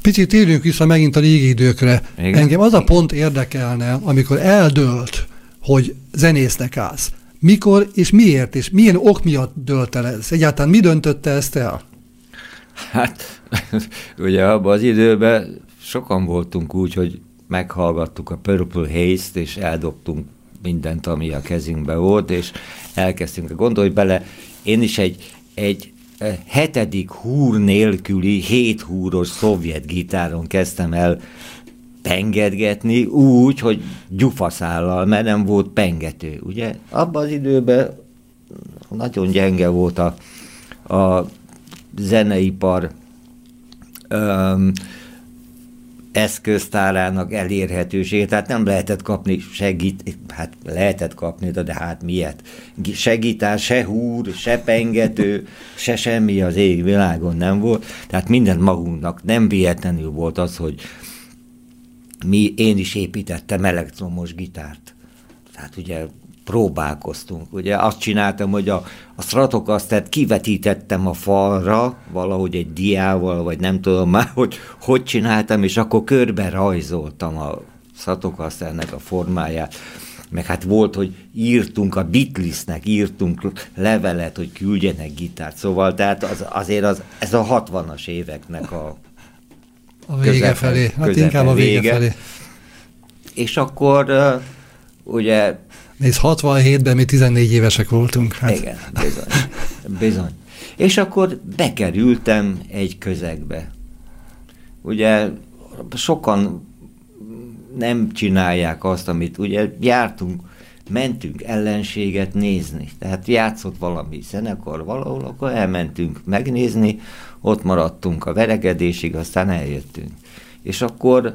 picit térjünk vissza megint a régi időkre. Igen? Engem az a pont érdekelne, amikor eldőlt, hogy zenésznek állsz. Mikor és miért, és milyen ok miatt dőlt el ez? Egyáltalán mi döntötte ezt el? Hát, ugye abban az időben sokan voltunk úgy, hogy meghallgattuk a Purple Haze-t, és eldobtunk mindent, ami a kezünkben volt, és elkezdtünk gondolni bele. Én is egy 7. húr nélküli, 7 húros szovjet gitáron kezdtem el pengedgetni úgy, hogy gyufaszállal, mert nem volt pengető. Ugye abban az időben nagyon gyenge volt a zeneipar eszköztárának elérhetősége, tehát nem lehetett kapni hát lehetett kapni, de hát miért? Se gitár, se húr, se pengető, se semmi az ég világon nem volt, tehát mindent magunknak. Nem véletlenül volt az, hogy én is építettem elektromos gitárt. Tehát ugye próbálkoztunk. Ugye azt csináltam, hogy a Stratocastert kivetítettem a falra, valahogy egy diával, vagy nem tudom már, hogy csináltam, és akkor körbe rajzoltam a Stratocasternek a formáját. Meg hát volt, hogy írtunk a Beatlesnek, írtunk levelet, hogy küldjenek gitárt. Szóval tehát azért ez a 60-as éveknek a vége felé. Hát inkább a vége felé. És akkor ugye... Nézd, 67-ben mi 14 évesek voltunk. Hát. Igen, bizony. És akkor bekerültem egy közegbe. Ugye sokan nem csinálják azt, amit ugye mentünk ellenséget nézni. Tehát játszott valami zenekar valahol, akkor elmentünk megnézni, ott maradtunk a veregedésig, aztán eljöttünk. És akkor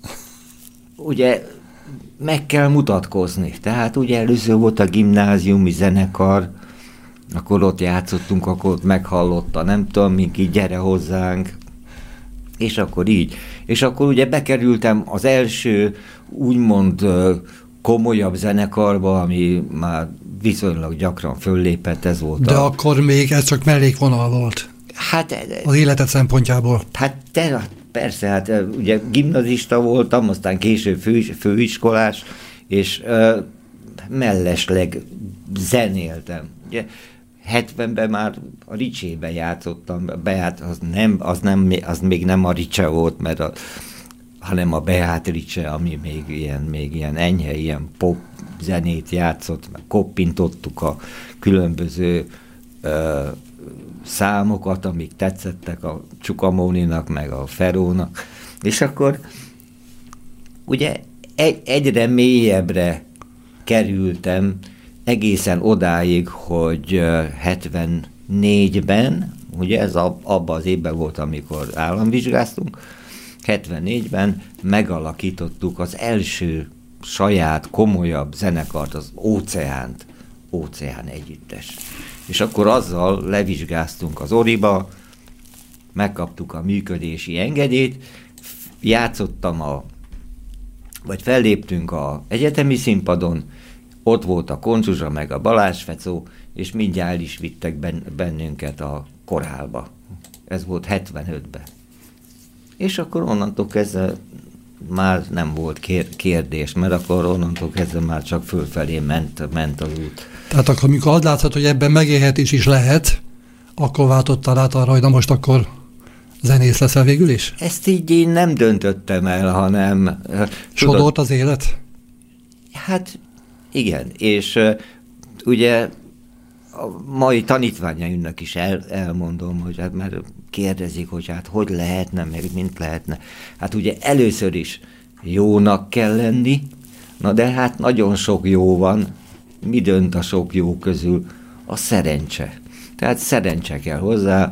ugye meg kell mutatkozni. Tehát ugye először volt a gimnáziumi zenekar, akkor ott játszottunk, akkor ott meghallotta, nem tudom, minki, gyere hozzánk, és akkor így. És akkor ugye bekerültem az első úgymond komolyabb zenekarba, ami már viszonylag gyakran föllépett, ez volt. De akkor még ez csak mellékvonal volt. Hát az életed szempontjából. Hát persze, hát ugye gimnazista voltam, aztán később főiskolás, és mellesleg zenéltem. Ugye 70-ben már a Ricsébe játszottam, az még nem a Ricse volt, hanem a Beat Ricse, ami még ilyen enyhe, ilyen pop zenét játszott, meg koppintottuk a különböző számokat, amik tetszettek a Csukamóninak, meg a Ferónak, és akkor ugye egyre mélyebbre kerültem, egészen odáig, hogy 74-ben, ugye ez abban az évben volt, amikor államvizsgáztunk, 74-ben megalakítottuk az első saját komolyabb zenekart, az Óceán együttes. És akkor azzal levizsgáztunk az Oriba, megkaptuk a működési engedélyt, felléptünk az egyetemi színpadon, ott volt a Koncsuzsa meg a Balázs Fecó, és mindjárt el is vittek bennünket a korálba. Ez volt 75-ben. És akkor onnantól kezdve már nem volt kérdés, mert akkor onnantól kezdve már csak fölfelé ment az út. Tehát akkor, amikor az látszott, hogy ebben megélhetés is lehet, akkor váltottál át arra, hogy na most akkor zenész leszel végül is? Ezt így én nem döntöttem el, hanem... Sodort az élet? Hát igen, és ugye a mai tanítványaimnak is elmondom, hogy hát már kérdezik, hogy hát hogy lehetne, meg mint lehetne. Hát ugye először is jónak kell lenni, na de hát nagyon sok jó van. Mi dönt a sok jó közül? A szerencse. Tehát szerencse kell hozzá.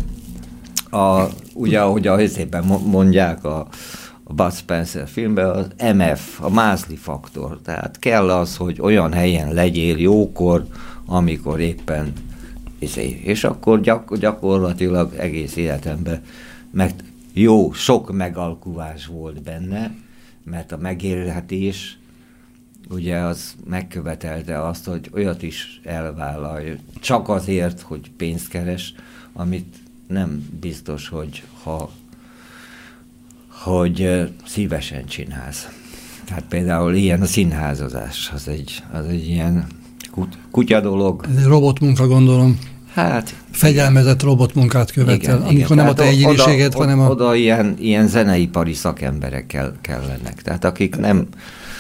Ugye, ahogy a helyzetben mondják a Bud Spencer filmben, az MF, a Mászli faktor. Tehát kell az, hogy olyan helyen legyél jókor, amikor éppen és akkor gyakorlatilag egész életemben sok megalkuvás volt benne, mert a megélhetés ugye az megkövetelte azt, hogy olyat is elvállalj, csak azért, hogy pénzt keres, amit nem biztos, hogy ha hogy szívesen csinálsz. Tehát például ilyen a színházazás, az egy ilyen kutya dolog. Ez egy robotmunka, gondolom. Hát... Fegyelmezett robotmunkát követel, amikor nem a te egyéniséged, hanem a... Oda ilyen zeneipari szakemberek kellenek, tehát akik nem...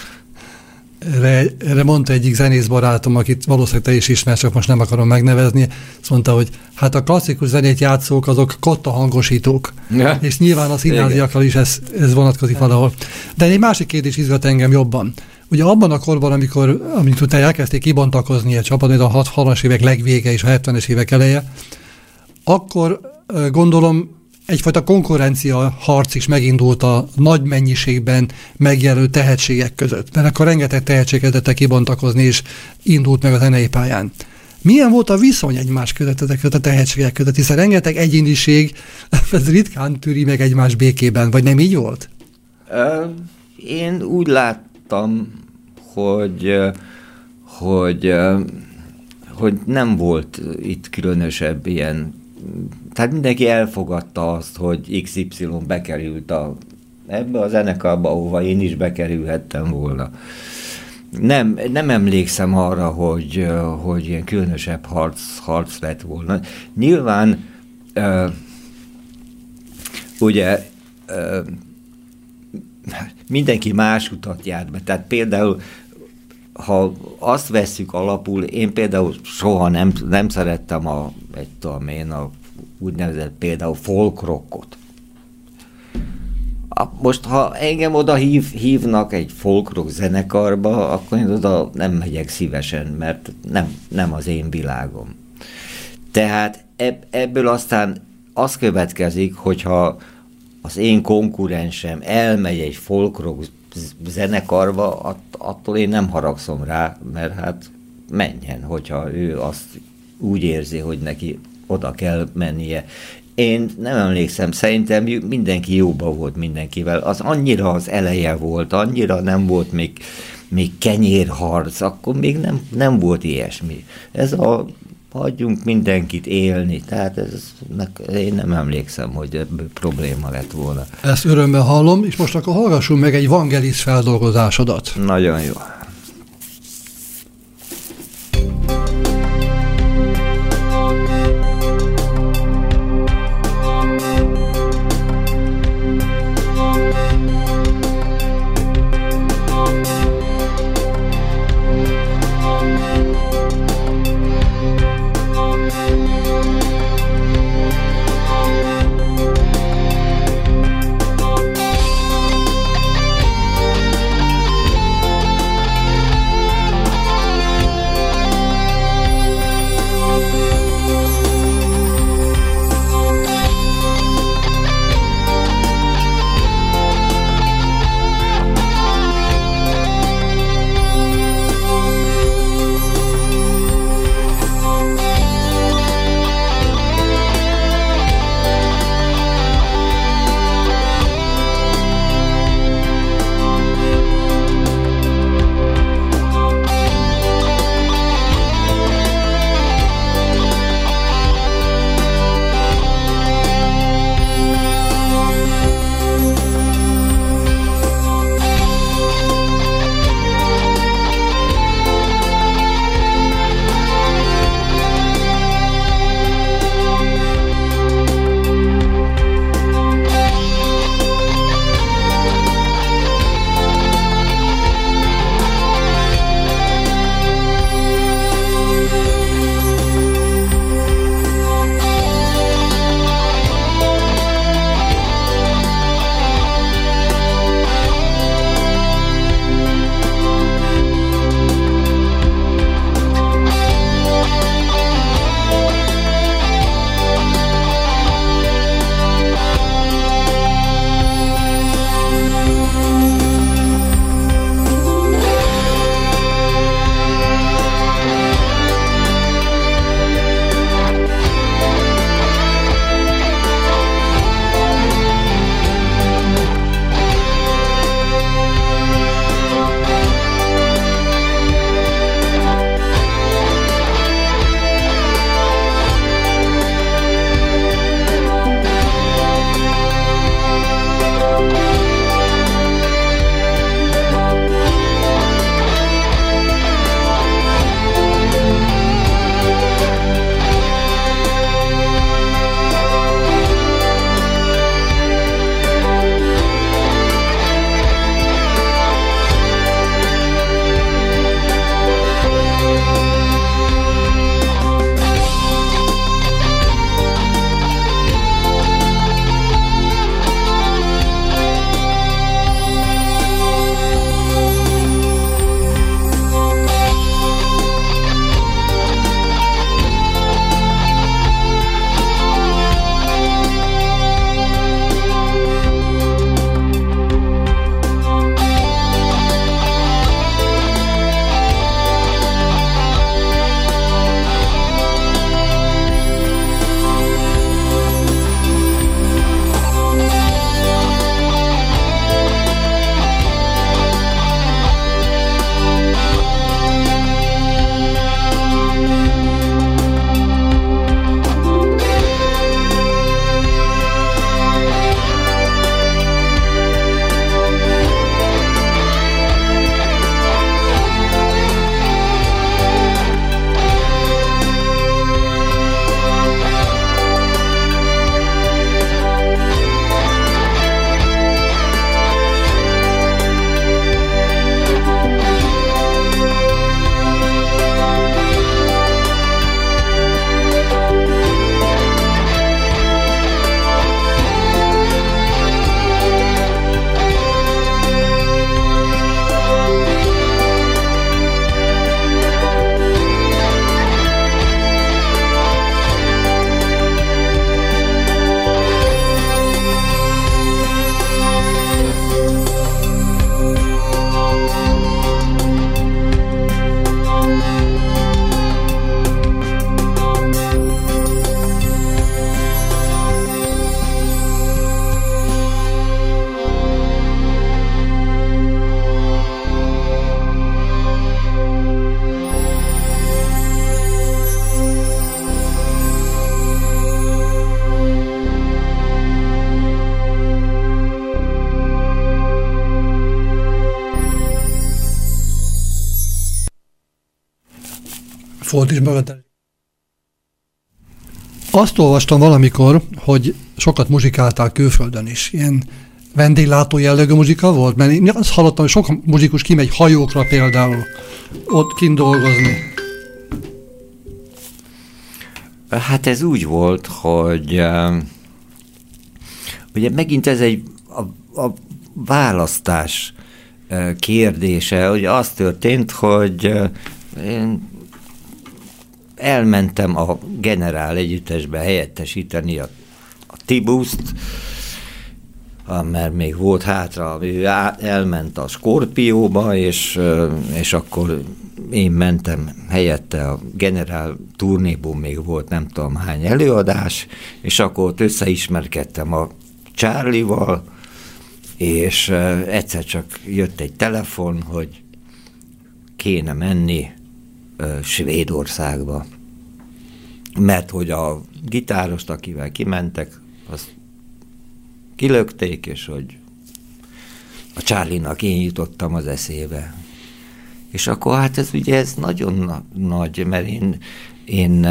Erre mondta egyik zenész barátom, akit valószínűleg te is ismersz, csak most nem akarom megnevezni, azt mondta, hogy hát a klasszikus zenét játszók azok kotta hangosítók, ja. És nyilván a színháziakkal is ez vonatkozik valahol. De egy másik kérdés izgat engem jobban. Ugye abban a korban, amikor te elkezdték kibontakozni a csapat, a 60-as évek legvége és a 70-es évek eleje, akkor gondolom egyfajta konkurencia harc is megindult a nagy mennyiségben megjelölő tehetségek között. Mert akkor rengeteg tehetség kezdett kibontakozni, és indult meg a zenei pályán. Milyen volt a viszony egymás között, ezek között a tehetségek között? Hiszen rengeteg egyéniség, ez ritkán tűri meg egymás békében, vagy nem így volt? Én úgy láttam, hogy nem volt itt különösebb ilyen. Tehát mindenki elfogadta azt, hogy XY bekerült ebbe a zenekarba, ahova én is bekerülhettem volna. Nem emlékszem arra, hogy ilyen különösebb harc lett volna. Nyilván ugye mindenki más utat járt be. Tehát például, ha azt vesszük alapul, én például soha nem szerettem a úgynevezett például folk rockot. Most, ha engem oda hívnak egy folk rock zenekarba, akkor én oda nem megyek szívesen, mert nem az én világom. Tehát ebből aztán az következik, hogyha az én konkurensem elmegy egy folk rock zenekarba, attól én nem haragszom rá, mert hát menjen, hogyha ő azt úgy érzi, hogy neki oda kell mennie. Én nem emlékszem, szerintem mindenki jóban volt mindenkivel. Az annyira az eleje volt, annyira nem volt még kenyérharc, akkor még nem volt ilyesmi. Hagyjunk mindenkit élni, tehát én nem emlékszem, hogy ebből probléma lett volna. Ezt örömmel hallom, és most akkor hallgassunk meg egy Vangelis feldolgozásodat. Nagyon jó. Volt is bagatel. Azt olvastam valamikor, hogy sokat muzsikáltál külföldön is. Ilyen vendéglátó jellegű muzsika volt? Mert én azt hallottam, hogy sok muzsikus kimegy hajókra például ott kint dolgozni. Hát ez úgy volt, hogy ugye megint ez a választás kérdése, hogy az történt, hogy én elmentem a Generál együttesbe helyettesíteni a Tibuszt, mert még volt hátra, ő elment a Skorpióba, és akkor én mentem helyette, a Generál turnéból még volt nem tudom hány előadás, és akkor ott összeismerkedtem a Charlie-val, és egyszer csak jött egy telefon, hogy kéne menni Svédországba. Mert hogy a gitárost, akivel kimentek, azt kilökték, és hogy a Charlie-nak én jutottam az eszébe. És akkor hát ez ugye ez nagyon nagy, mert én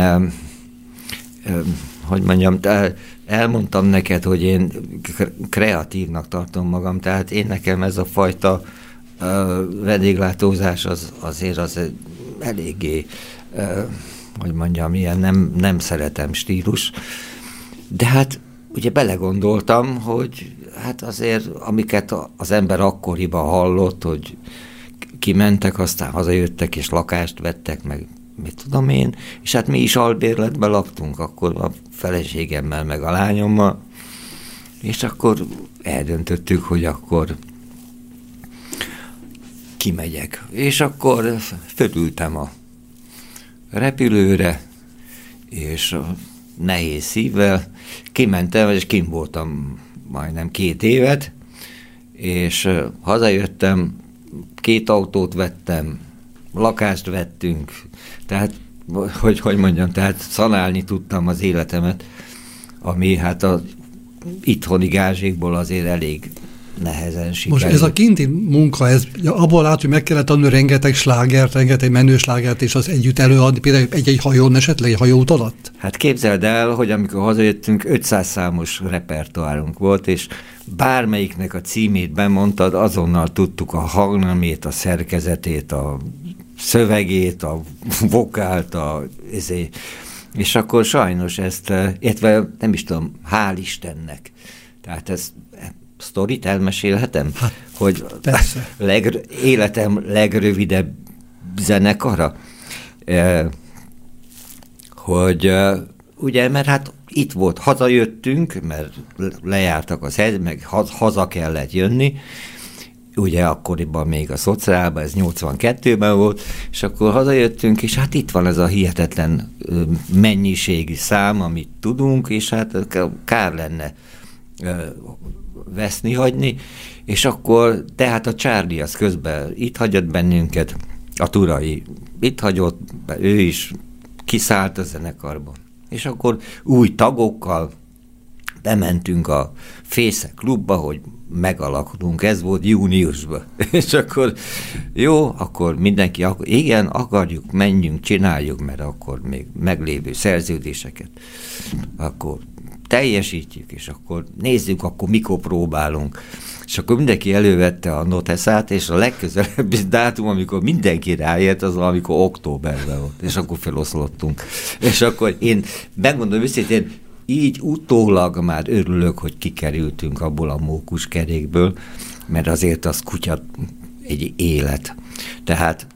hogy mondjam, elmondtam neked, hogy én kreatívnak tartom magam, tehát én nekem ez a fajta vendéglátózás azért eléggé, hogy mondjam, ilyen nem szeretem stílus. De hát ugye belegondoltam, hogy hát azért, amiket az ember akkoriban hallott, hogy kimentek, aztán hazajöttek és lakást vettek, meg mit tudom én, és hát mi is albérletben laktunk, akkor a feleségemmel, meg a lányommal, és akkor eldöntöttük, hogy akkor kimegyek. És akkor fölültem a repülőre, és nehéz szívvel kimentem, és kint voltam majdnem 2 évet, és hazajöttem, 2 autót vettem, lakást vettünk, tehát, hogy mondjam, tehát szanálni tudtam az életemet, ami hát az itthoni gázsékból azért elég nehezen sikerült. Most ez a kinti munka, ez abból lát, hogy meg kellett tanulni rengeteg slágert, rengeteg menő slágert, és az együtt előadni, például egy hajón esetleg, egy hajóút alatt? Hát képzeld el, hogy amikor hazajöttünk, 500 számos repertoárunk volt, és bármelyiknek a címét bemondtad, azonnal tudtuk a hangnemét, a szerkezetét, a szövegét, a vokált, és akkor sajnos ezt, illetve nem is tudom, hál' Istennek. Tehát ezt sztorit elmesélhetem? Hát, hogy életem legrövidebb zenekara? Hogy ugye, mert hát itt volt, hazajöttünk, mert lejártak az hegy, meg haza kellett jönni, ugye akkoriban még a szociálban, ez 82-ben volt, és akkor hazajöttünk, és hát itt van ez a hihetetlen mennyiségű szám, amit tudunk, és hát kár lenne veszni, hagyni, és akkor tehát a Charlie az közben itt hagyott bennünket, a Turai itt hagyott, ő is kiszállt a zenekarba. És akkor új tagokkal bementünk a Fészek klubba, hogy megalakulunk, ez volt júniusban. És akkor jó, akkor mindenki, igen, akarjuk, menjünk, csináljuk, mert akkor még meglévő szerződéseket akkor teljesítjük, és akkor nézzük, akkor mikor próbálunk. És akkor mindenki elővette a noteszát, és a legközelebbi dátum, amikor mindenki ráért, az amikor októberben volt, és akkor feloszlottunk. És akkor én megmondom őszintén, így utólag már örülök, hogy kikerültünk abból a mókuskerékből, mert azért az kutya egy élet. Tehát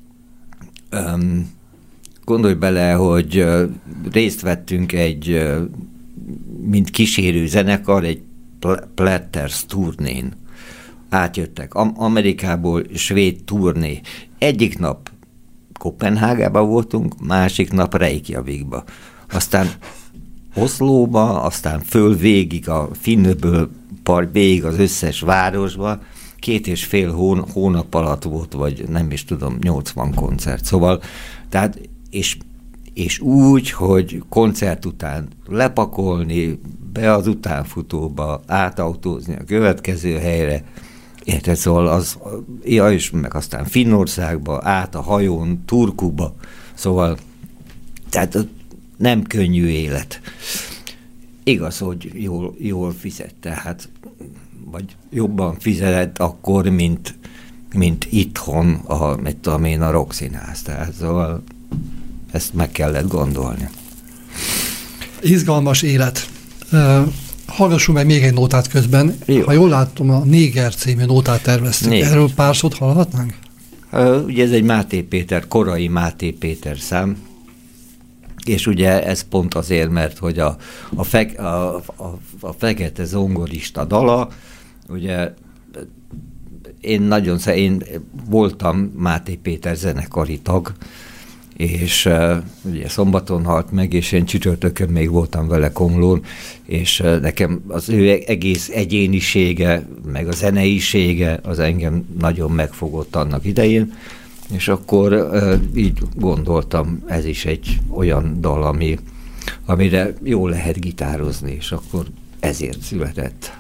gondolj bele, hogy részt vettünk mint kísérő zenekar, egy Platters turnén. Átjöttek Amerikából, svéd turné. Egyik nap Kopenhágában voltunk, másik nap Reykjavikba. Aztán Oszlóba, aztán föl végig a Finnöböl part végig az összes városba, 2,5 hónap alatt volt, vagy nem is tudom, 80 koncert. Szóval, tehát, és úgy, hogy koncert után lepakolni, be az utánfutóba, átautózni a következő helyre, érted, szóval és meg aztán Finnországba, át a hajón, Turkuba, szóval tehát nem könnyű élet. Igaz, hogy jól fizet, tehát vagy jobban fizetett akkor, mint itthon a Rockszínház. Tehát szóval ezt meg kellett gondolni. Izgalmas élet. Hallgassunk meg még egy nótát közben. Jó. Ha jól látom, a Néger című nótát terveztük. Néger. Erről pár szót hallhatnánk? Ugye ez egy Máté Péter, korai Máté Péter szám, és ugye ez pont azért, mert hogy a fekete zongorista dala, ugye én voltam Máté Péter zenekari tag, és ugye szombaton halt meg, és én csütörtökön még voltam vele Komlón, és nekem az ő egész egyénisége, meg a zeneisége az engem nagyon megfogott annak idején, és akkor így gondoltam, ez is egy olyan dal, amire jól lehet gitározni, és akkor ezért született.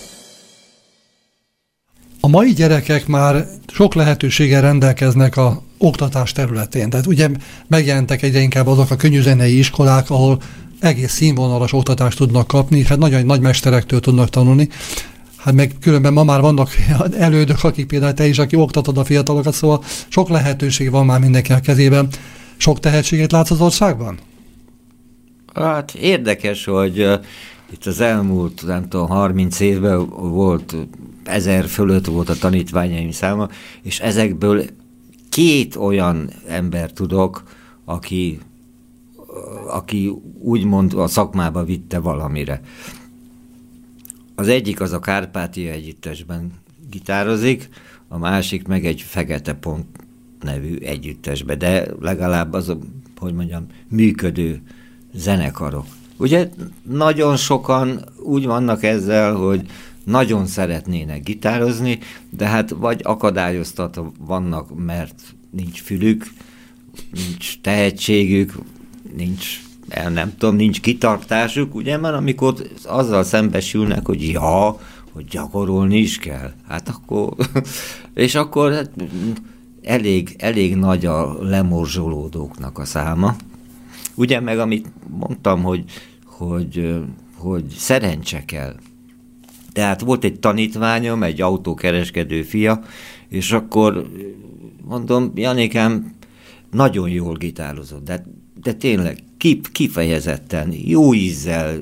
A mai gyerekek már sok lehetőséggel rendelkeznek a oktatás területén. Tehát ugye megjelentek egyre inkább azok a könnyűzenei iskolák, ahol egész színvonalas oktatást tudnak kapni, hát nagyon nagy mesterektől tudnak tanulni. Hát meg különben ma már vannak elődök, akik például te is, aki oktatod a fiatalokat, szóval sok lehetőség van már mindenki a kezében. Sok tehetséget látsz az országban? Hát érdekes, hogy itt az elmúlt, nem tudom, 30 évben volt 1000 fölött volt a tanítványaim száma, és ezekből 2 olyan ember tudok, aki úgymond a szakmába vitte valamire. Az egyik az a Kárpátia Együttesben gitározik, a másik meg egy Fekete Pont nevű együttesbe, de legalább az, hogy mondjam, működő zenekarok. Ugye nagyon sokan úgy vannak ezzel, hogy nagyon szeretnének gitározni, de hát vagy akadályoztatva vannak, mert nincs fülük, nincs tehetségük, nincs kitartásuk, ugye, mert amikor azzal szembesülnek, hogy hogy gyakorolni is kell, hát akkor, és akkor hát elég nagy a lemorzsolódóknak a száma. Ugye, meg amit mondtam, hogy szerencse kell. Tehát volt egy tanítványom, egy autókereskedő fia, és akkor mondom, Janikám nagyon jól gitározott, de tényleg kifejezetten, jó ízzel,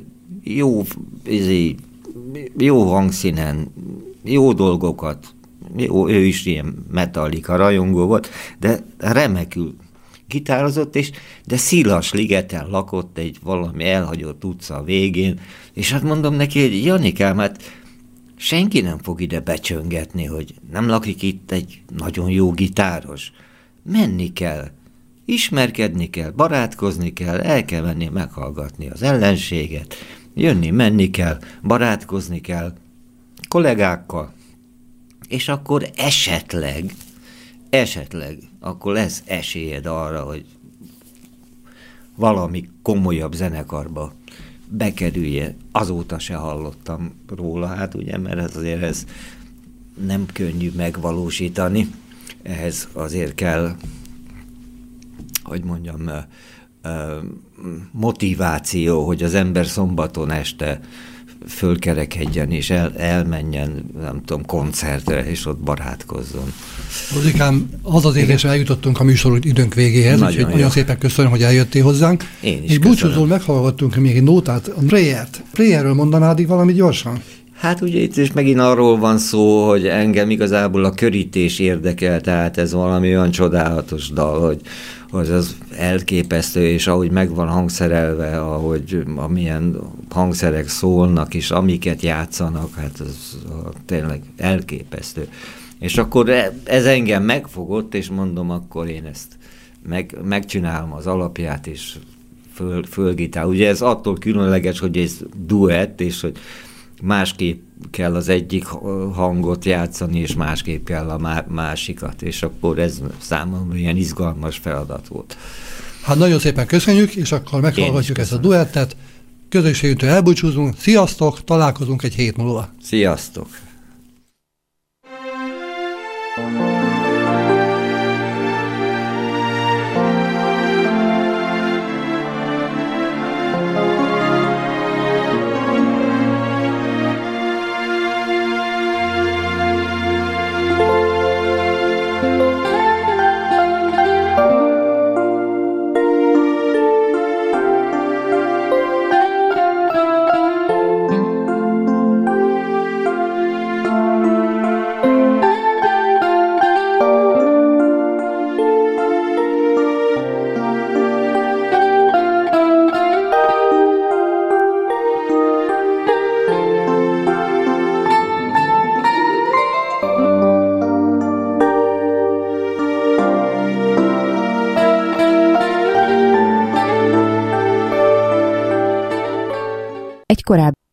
jó hangszínen, jó dolgokat, ő is ilyen Metallica rajongó volt, de remekül gitározott, de Szilasligeten lakott egy valami elhagyott utca végén, és hát mondom neki, hogy Janikám, hát senki nem fog ide becsöngetni, hogy nem lakik itt egy nagyon jó gitáros. Menni kell, ismerkedni kell, barátkozni kell, el kell menni meghallgatni az ellenséget, jönni, menni kell, barátkozni kell kollégákkal, és akkor esetleg, akkor lesz esélyed arra, hogy valami komolyabb zenekarba bekerülje. Azóta se hallottam róla, hát ugye, mert azért ez nem könnyű megvalósítani. Ehhez azért kell, hogy mondjam, motiváció, hogy az ember szombaton este fölkerekedjen és elmenjen, nem tudom, koncertre, és ott barátkozzon. Rozikám, az az érzésre eljutottunk a műsor időnk végéhez, úgyhogy nagyon szépen köszönöm, hogy eljöttél hozzánk. Én is és búcsúzól meghallgattunk még egy nótát, a Prayert. Prayerről mondanád így valami gyorsan? Hát ugye itt is megint arról van szó, hogy engem igazából a körítés érdekel, tehát ez valami olyan csodálatos dal, hogy az elképesztő, és ahogy meg van hangszerelve, ahogy amilyen hangszerek szólnak, és amiket játszanak, hát az tényleg elképesztő. És akkor ez engem megfogott, és mondom, akkor én ezt megcsinálom az alapját, és fölgitár. Ugye ez attól különleges, hogy ez duett, és hogy másképp kell az egyik hangot játszani, és másképp kell a másikat, és akkor ez számomra ilyen izgalmas feladat volt. Hát nagyon szépen köszönjük, és akkor meghallgatjuk ezt a duettet. Közösségünktől elbúcsúzunk. Sziasztok, találkozunk egy hét múlva. Sziasztok! Korábbi